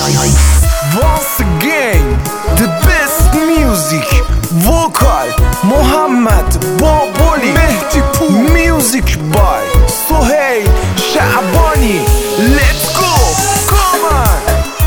Once again, the best music vocal محمد بابلی مهدی پور music by سهیل شعبانی. Let's go, come on.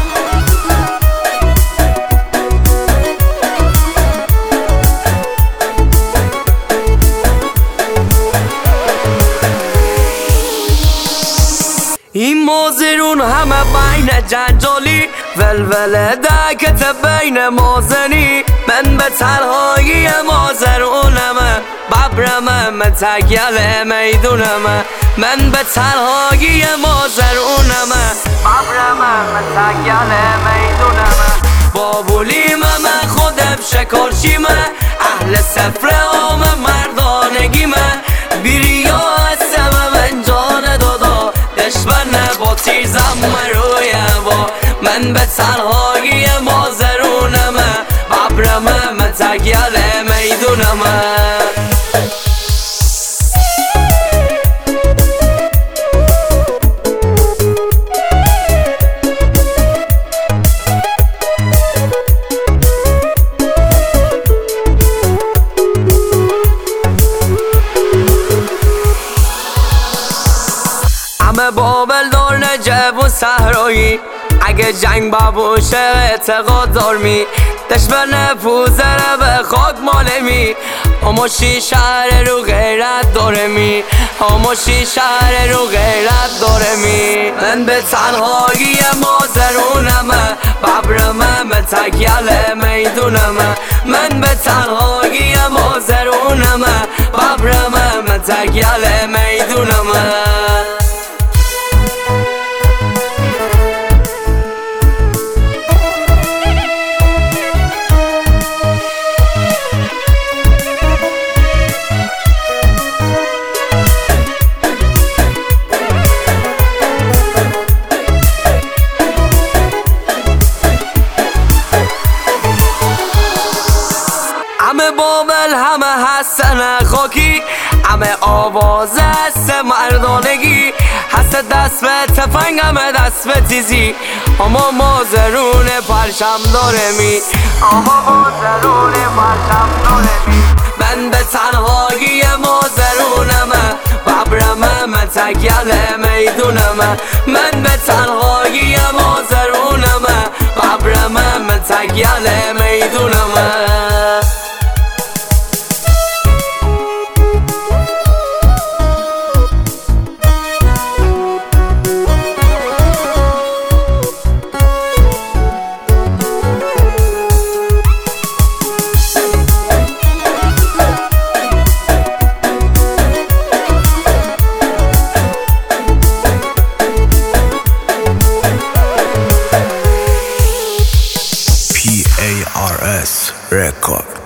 این موزرون همه بین جنجالی ولوله دکت بین مازنی. من به تنهایی مازرونمه ببرمه متگل میدونمه. من به تنهایی مازرونمه ببرمه متگل میدونمه. بابولیم من خودم شکارچیمه اهل سفر آم مردانگیمه. بیریا هستم من جان دادا دشمن با تیزم روی با. من به تنهایی مازرونمه ببرمه متگل میدونمه. همه بابل دار نجب و صحرایی اگه جنگ بابوشه اعتقاد دار می. دشمن پوزره به خاک ماله می. هموشی شهر رو غیرت داره می. هموشی شهر رو غیرت داره می. من به تنهایی مازرونمه ببرمه متگل میدونمه. من به تنهایی مازرونمه ببرمه متگل میدونمه. همه بابل همه هستن خاکی همه آواز هست مردانگی. هست دست به تفنگ همه دست به تیزی. اما مازرون پرشم داره می. اما مازرون پرشم داره می. من به تنهایی مازرونمه ببرمه متگل میدونمه. من به تنهایی مازرونمه ببرمه متگل میدونمه. PARS Record.